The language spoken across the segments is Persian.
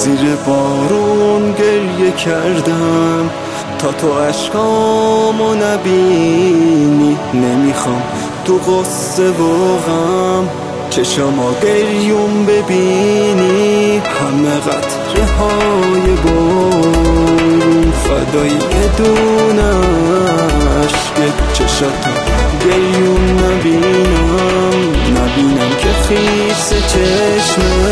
زیر بارون گریه کردم تا تو عشقامو نبینی. نمیخوام تو قصه و غم چشما گریون ببینی. همه قطره های بارون فدای بدون عشق چشاتا گریون نبینم که خیس چشمه.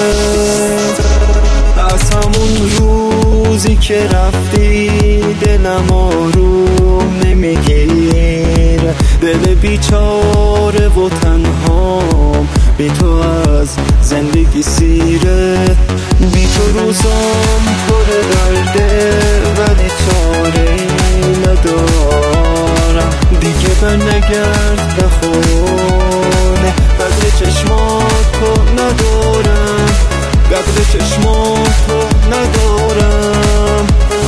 از همون روزی که رفتی دلم آروم نمیگیره، دل بیچاره و تنهام بی تو از زندگی سیره. بی تو روزام پر درده ولی چاره‌ای ندارم دیگه. برنگرد به خونه قدر چشماتو ندارم، قدر چشماتو ندارم.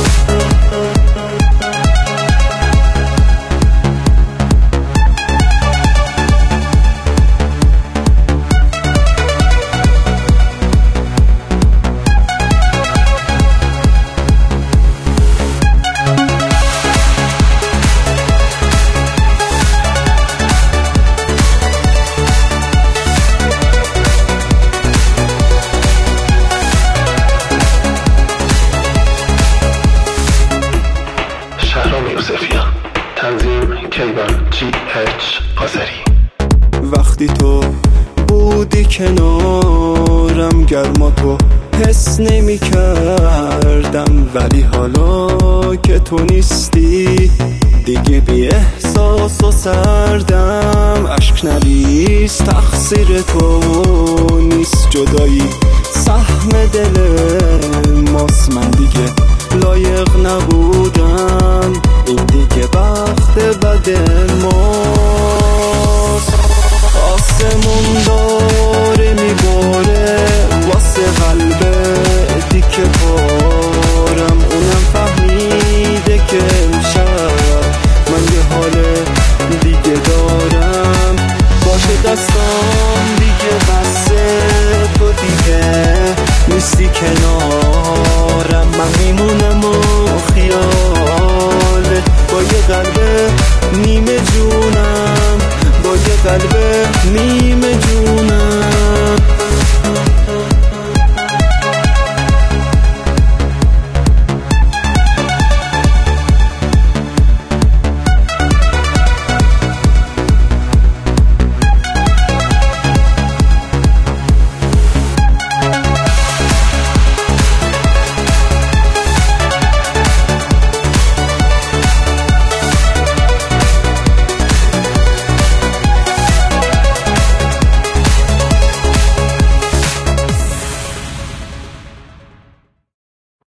تنظیم کیوان GH آذری. وقتی تو بودی کنارم گرما تو حس نمی کردم، ولی حالا که تو نیستی دیگه بی احساس و سردم. عشق نریز تقصیر تو نیست، جدایی سهم دل ماست. من دیگه لایق نبودم، این دیگه بخت بد ماست. آسمون داره میباره واسه قلبه دیگه پارم. اونم فهمیده که امشب من یه حال دیگه دارم. باشه دستام دیگه بسه، تو دیگه نیستی کنارم. من میمونم و خیالت با یه قلب نیمه جونم، با یه قلب نیمه